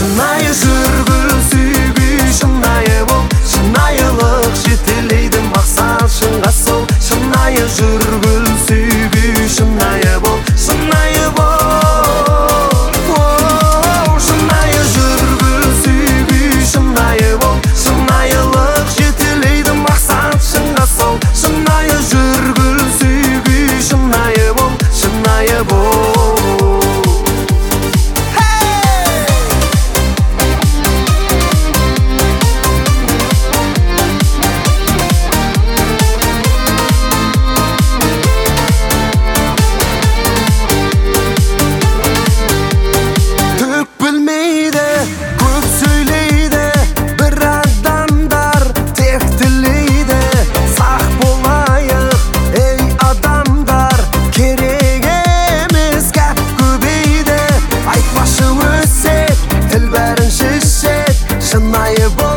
Шынайы жүргіл сүйгүй, шынайы бол. Шынайылық жетелейді мақсат шыңға сол. Шынайы жүргіл сүйгүй, шынайы бол. Шынайы бол. Шынайы жүргіл сүйгүй, шынайы бол. Шынайылық жетелейді мақсат шыңға сол. Шынайы жүргіл сүйгүй, шынайы бол. Шынайы бол. Шынайы бол.